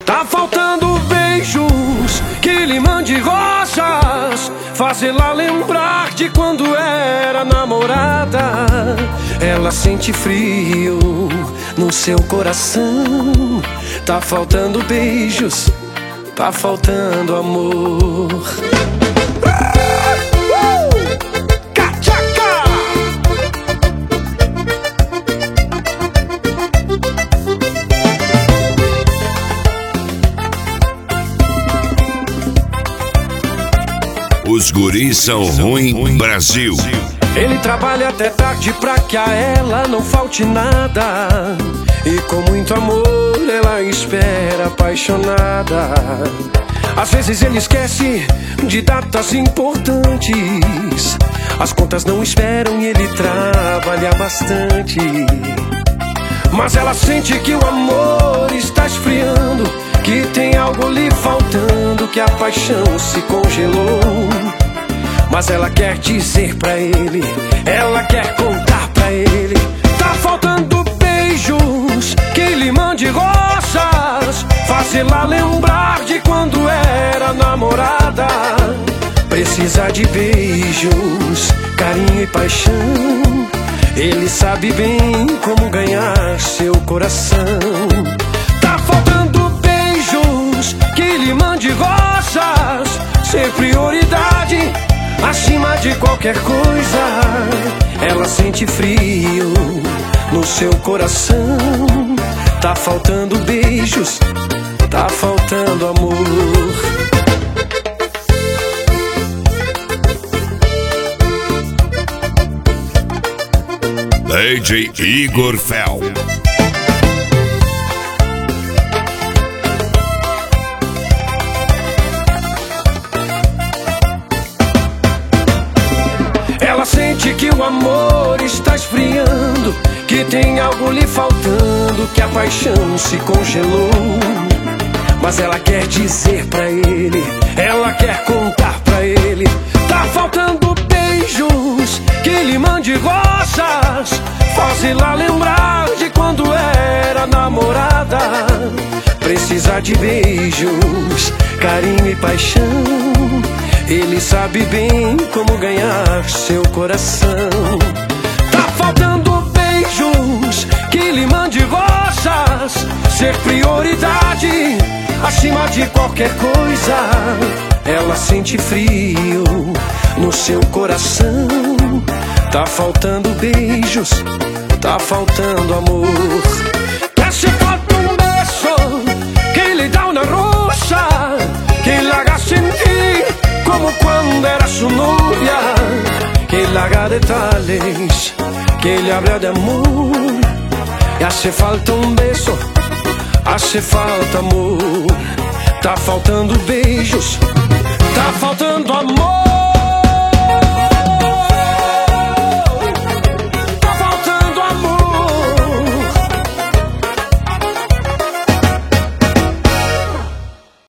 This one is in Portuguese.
Tá faltando beijos que lhe mande rosas, fazê-la lembrar de quando era namorada. Ela sente frio no seu coração. Tá faltando beijos, tá faltando amor. Os guris são ruim, Brasil. Ele trabalha até tarde pra que a ela não falte nada, e com muito amor ela espera apaixonada. Às vezes ele esquece de datas importantes, as contas não esperam e ele trabalha bastante. Mas ela sente que o amor está esfriando, que tem algo lhe faltando, que a paixão se congelou. Mas ela quer dizer pra ele, ela quer contar pra ele. Tá faltando beijos que lhe mande rosas, fazê-la lembrar de quando era namorada. Precisa de beijos, carinho e paixão. Ele sabe bem como ganhar seu coração. Tá faltando beijos que lhe mande rosas, ser prioridade acima de qualquer coisa. Ela sente frio no seu coração. Tá faltando beijos, tá faltando amor. DJ Igor Fel. Ela sente que o amor está esfriando, que tem algo lhe faltando, que a paixão se congelou. Mas ela quer dizer pra ele, ela quer contar pra ele. Tá faltando beijos que lhe mande rosas, fazê-la lembrar de quando era namorada. Precisa de beijos, carinho e paixão. Ele sabe bem como ganhar seu coração. Tá faltando beijos que lhe mande rosas, ser prioridade acima de qualquer coisa. Ela sente frio no seu coração. Tá faltando beijos, tá faltando amor. Hace falta un beso que le da una rosa, que la haga sentir como cuando era su novia, que la haga detalles, que le habla de amor. Y hace falta un beso, hace falta amor. Tá faltando beijos, tá faltando amor.